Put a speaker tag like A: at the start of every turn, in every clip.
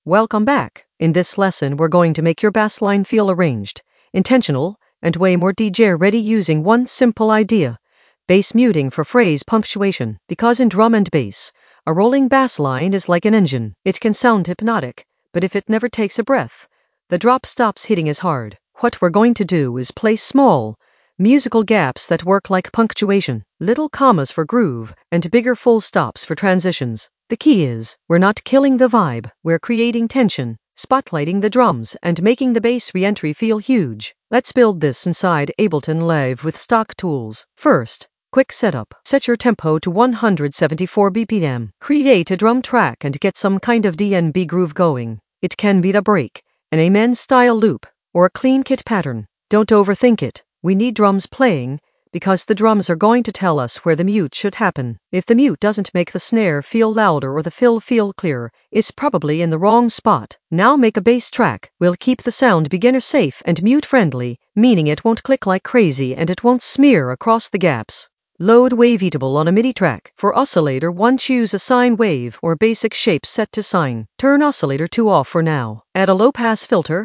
A: Welcome back. In this lesson, we're going to make your bass line feel arranged, intentional, and way more DJ ready using one simple idea: bass muting for phrase punctuation. Because in drum and bass, a rolling bass line is like an engine. It can sound hypnotic, but if it never takes a breath, the drop stops hitting as hard. What we're going to do is place small, musical gaps that work like punctuation, little commas for groove, and bigger full stops for transitions. The key is, we're not killing the vibe, we're creating tension, spotlighting the drums, and making the bass re-entry feel huge. Let's build this inside Ableton Live with stock tools. First, quick setup. Set your tempo to 174 BPM. Create a drum track and get some kind of DNB groove going. It can be a break, an amen-style loop, or a clean kit pattern. Don't overthink it. We need drums playing, because the drums are going to tell us where the mute should happen. If the mute doesn't make the snare feel louder or the fill feel clearer, it's probably in the wrong spot. Now make a bass track. We'll keep the sound beginner safe and mute friendly, meaning it won't click like crazy and it won't smear across the gaps. Load Waveatable on a MIDI track. For oscillator 1, choose a sine wave or basic shape set to sine. Turn oscillator 2 off for now. Add a low-pass filter,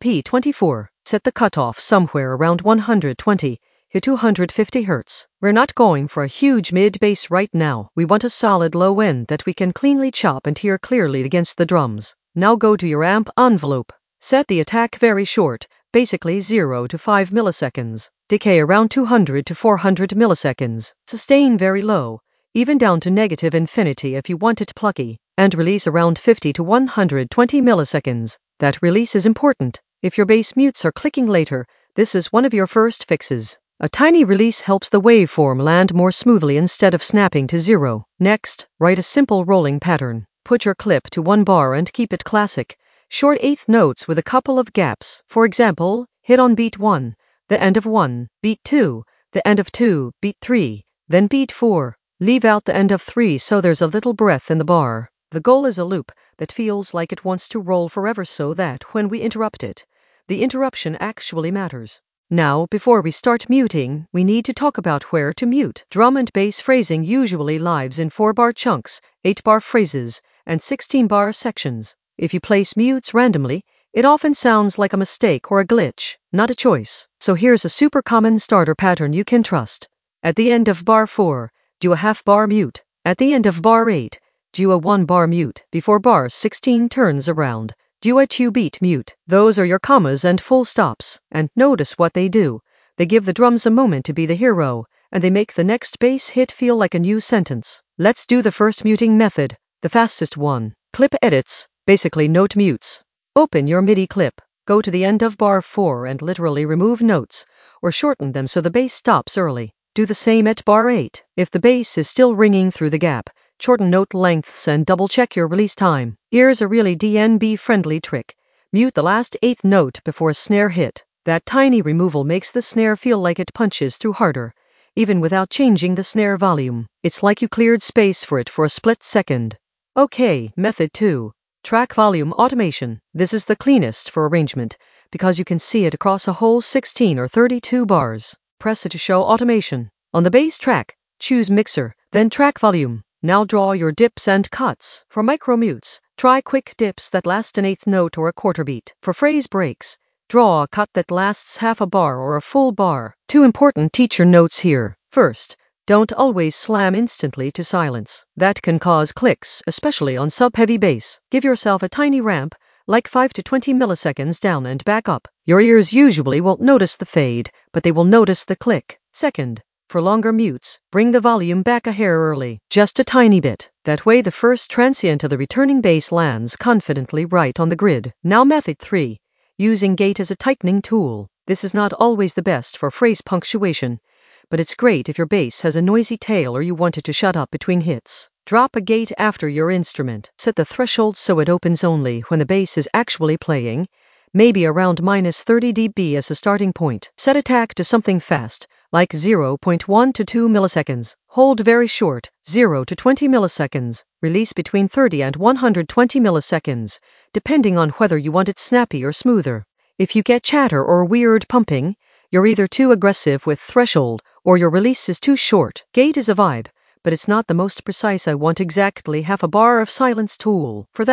A: LP24. Set the cutoff somewhere around 120 to 250 Hz. We're not going for a huge mid-bass right now. We want a solid low end that we can cleanly chop and hear clearly against the drums. Now go to your amp envelope. Set the attack very short, basically 0 to 5 milliseconds. Decay around 200 to 400 milliseconds. Sustain very low, even down to negative infinity if you want it plucky. And release around 50 to 120 milliseconds. That release is important. If your bass mutes are clicking later, this is one of your first fixes. A tiny release helps the waveform land more smoothly instead of snapping to 0. Next, write a simple rolling pattern. Put your clip to 1 bar and keep it classic. Short eighth notes with a couple of gaps. For example, hit on beat 1, the end of 1, beat 2, the end of 2, beat 3, then beat 4. Leave out the end of 3 so there's a little breath in the bar. The goal is a loop that feels like it wants to roll forever so that when we interrupt it, the interruption actually matters. Now, before we start muting, we need to talk about where to mute. Drum and bass phrasing usually lives in 4-bar chunks, 8-bar phrases, and 16-bar sections. If you place mutes randomly, it often sounds like a mistake or a glitch, not a choice. So here's a super common starter pattern you can trust. At the end of bar 4, do a half-bar mute. At the end of bar 8, do a 1-bar mute. Before bar 16 turns around, do a 2-beat mute. Those are your commas and full stops. And notice what they do. They give the drums a moment to be the hero, and they make the next bass hit feel like a new sentence. Let's do the first muting method, the fastest one. Clip edits, basically note mutes. Open your MIDI clip, go to the end of bar 4 and literally remove notes, or shorten them so the bass stops early. Do the same at bar 8. If the bass is still ringing through the gap, shorten note lengths and double-check your release time. Here's a really DNB-friendly trick. Mute the last eighth note before a snare hit. That tiny removal makes the snare feel like it punches through harder, even without changing the snare volume. It's like you cleared space for it for a split second. Okay, method 2. Track volume automation. This is the cleanest for arrangement, because you can see it across a whole 16 or 32 bars. Press it to show automation. On the bass track, choose mixer, then track volume. Now draw your dips and cuts. For micro-mutes, try quick dips that last an eighth note or a quarter beat. For phrase breaks, draw a cut that lasts half a bar or a full bar. 2 important teacher notes here. First, don't always slam instantly to silence. That can cause clicks, especially on sub-heavy bass. Give yourself a tiny ramp, like 5 to 20 milliseconds down and back up. Your ears usually won't notice the fade, but they will notice the click. Second, for longer mutes, bring the volume back a hair early, just a tiny bit. That way the first transient of the returning bass lands confidently right on the grid. Now method 3. Using gate as a tightening tool. This is not always the best for phrase punctuation, but it's great if your bass has a noisy tail or you want it to shut up between hits. Drop a gate after your instrument. Set the threshold so it opens only when the bass is actually playing, maybe around -30 dB as a starting point. Set attack to something fast, like 0.1 to 2 milliseconds. Hold very short, 0 to 20 milliseconds. Release between 30 and 120 milliseconds, depending on whether you want it snappy or smoother. If you get chatter or weird pumping, you're either too aggressive with threshold or your release is too short. Gate is a vibe, but it's not the most precise. I want exactly half a bar of silence tool. For that,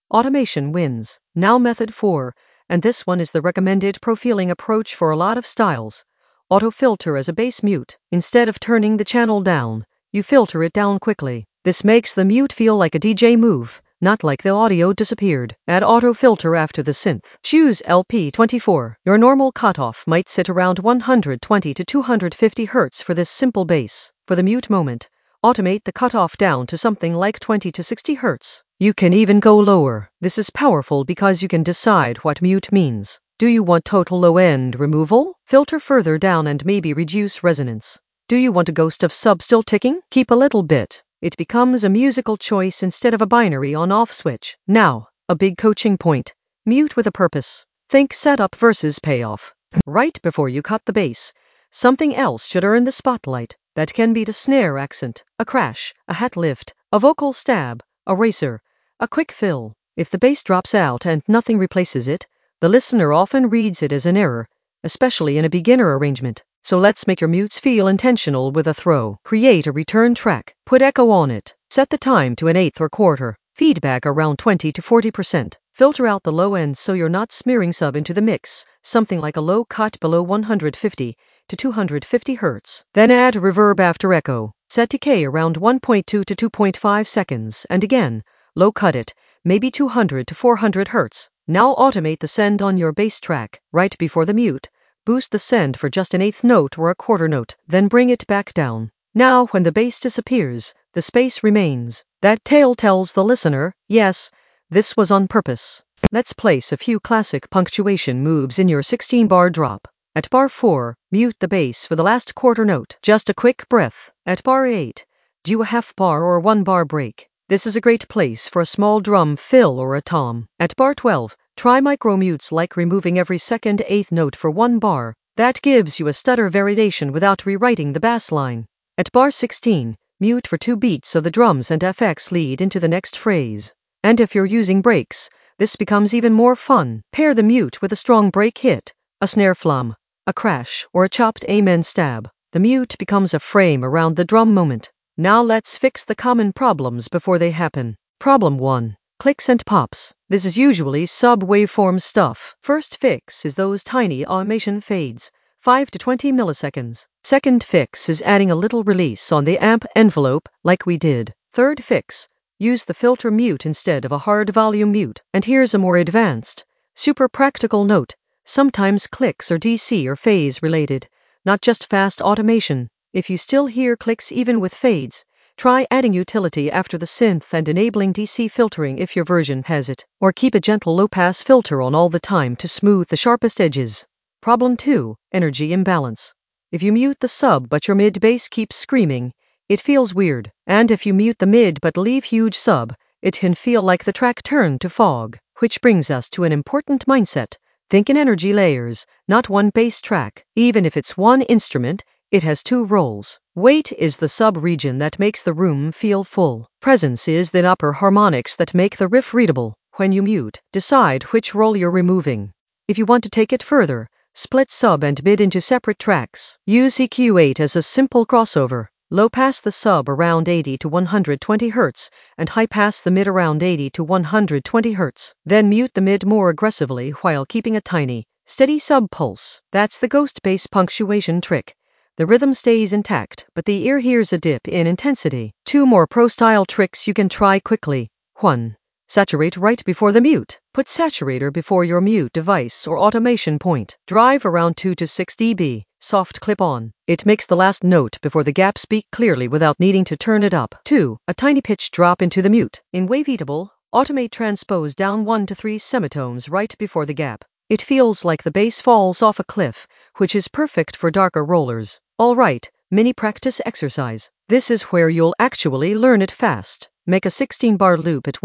A: Automation wins. Now method 4, and this one is the recommended profiling approach for a lot of styles. Auto filter as a bass mute. Instead of turning the channel down, you filter it down quickly. This makes the mute feel like a DJ move, not like the audio disappeared. Add auto filter after the synth. Choose LP24. Your normal cutoff might sit around 120 to 250 Hz for this simple bass. For the mute moment, automate the cutoff down to something like 20 to 60 Hz. You can even go lower. This is powerful because you can decide what mute means. Do you want total low-end removal? Filter further down and maybe reduce resonance. Do you want a ghost of sub still ticking? Keep a little bit. It becomes a musical choice instead of a binary on-off switch. Now, a big coaching point. Mute with a purpose. Think setup versus payoff. Right before you cut the bass, something else should earn the spotlight. That can be the snare accent, a crash, a hat lift, a vocal stab, a racer, a quick fill. If the bass drops out and nothing replaces it, the listener often reads it as an error, especially in a beginner arrangement. So let's make your mutes feel intentional with a throw. Create a return track. Put echo on it. Set the time to an eighth or quarter. Feedback around 20 to 40%. Filter out the low end so you're not smearing sub into the mix, something like a low cut below 150 to 250 Hz. Then add reverb after echo. Set decay around 1.2 to 2.5 seconds, and again, low cut it, maybe 200 to 400 Hz. Now automate the send on your bass track, right before the mute. Boost the send for just an eighth note or a quarter note, then bring it back down. Now when the bass disappears, the space remains. That tail tells the listener, yes, this was on purpose. Let's place a few classic punctuation moves in your 16-bar drop. At bar 4, mute the bass for the last quarter note. Just a quick breath. At bar 8, do a half bar or 1 bar break. This is a great place for a small drum fill or a tom. At bar 12, try micro-mutes like removing every second eighth note for 1 bar. That gives you a stutter variation without rewriting the bass line. At bar 16, mute for 2 beats so the drums and FX lead into the next phrase. And if you're using breaks, this becomes even more fun. Pair the mute with a strong break hit, a snare flam, a crash, or a chopped amen stab. The mute becomes a frame around the drum moment. Now let's fix the common problems before they happen. Problem 1. Clicks and pops. This is usually sub-waveform stuff. First fix is those tiny automation fades, 5 to 20 milliseconds. Second fix is adding a little release on the amp envelope, like we did. Third fix, use the filter mute instead of a hard volume mute. And here's a more advanced, super practical note. Sometimes clicks are DC or phase related, not just fast automation. If you still hear clicks even with fades, try adding utility after the synth and enabling DC filtering if your version has it, or keep a gentle low-pass filter on all the time to smooth the sharpest edges. Problem 2. Energy imbalance. If you mute the sub but your mid-bass keeps screaming, it feels weird. And if you mute the mid but leave huge sub, it can feel like the track turned to fog. Which brings us to an important mindset. Think in energy layers, not one bass track. Even if it's one instrument, it has 2 roles. Weight is the sub-region that makes the room feel full. Presence is the upper harmonics that make the riff readable. When you mute, decide which role you're removing. If you want to take it further, split sub and mid into separate tracks. Use EQ8 as a simple crossover. Low pass the sub around 80 to 120 Hz, and high pass the mid around 80 to 120 Hz. Then mute the mid more aggressively while keeping a tiny, steady sub pulse. That's the ghost bass punctuation trick. The rhythm stays intact, but the ear hears a dip in intensity. 2 more pro-style tricks you can try quickly. 1. Saturate right before the mute. Put saturator before your mute device or automation point. Drive around 2 to 6 dB. Soft clip on. It makes the last note before the gap speak clearly without needing to turn it up. 2. A tiny pitch drop into the mute. In Waveatable, automate transpose down 1 to 3 semitones right before the gap. It feels like the bass falls off a cliff, which is perfect for darker rollers. All right, mini practice exercise. This is where you'll actually learn it fast. Make a 16-bar loop at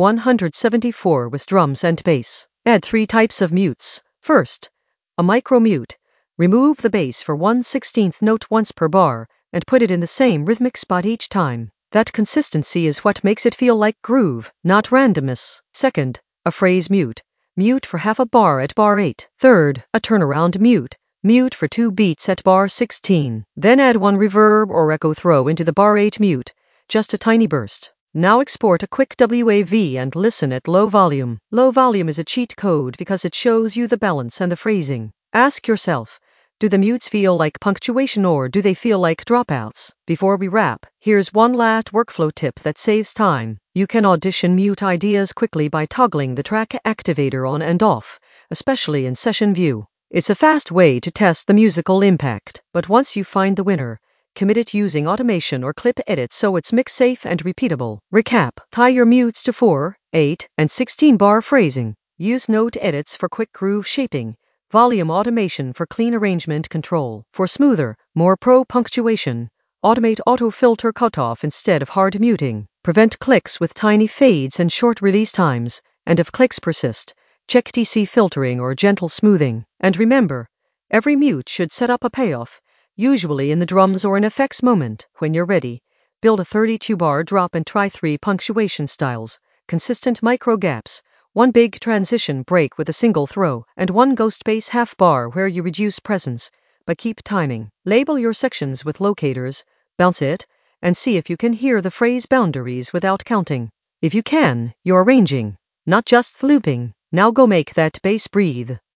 A: 174 with drums and bass. Add 3 types of mutes. First, a micro mute. Remove the bass for 1/16th note once per bar, and put it in the same rhythmic spot each time. That consistency is what makes it feel like groove, not randomness. Second, a phrase mute. Mute for half a bar at bar 8. Third, a turnaround mute. Mute for 2 beats at bar 16. Then add 1 reverb or echo throw into the bar 8 mute, just a tiny burst. Now export a quick WAV and listen at low volume. Low volume is a cheat code because it shows you the balance and the phrasing. Ask yourself, do the mutes feel like punctuation or do they feel like dropouts? Before we wrap, here's one last workflow tip that saves time. You can audition mute ideas quickly by toggling the track activator on and off, especially in session view. It's a fast way to test the musical impact, but once you find the winner, commit it using automation or clip edit so it's mix safe and repeatable. Recap: tie your mutes to 4, 8, and 16 bar phrasing. Use note edits for quick groove shaping. Volume automation for clean arrangement control. For smoother, more pro punctuation, automate auto filter cutoff instead of hard muting. Prevent clicks with tiny fades and short release times. And if clicks persist, check TC filtering or gentle smoothing. And remember, every mute should set up a payoff, usually in the drums or an effects moment. When you're ready, build a 32-bar drop and try 3 punctuation styles, consistent micro gaps, 1 big transition break with a single throw, and 1 ghost bass half bar where you reduce presence, but keep timing. Label your sections with locators, bounce it, and see if you can hear the phrase boundaries without counting. If you can, you're arranging, not just looping. Now go make that bass breathe.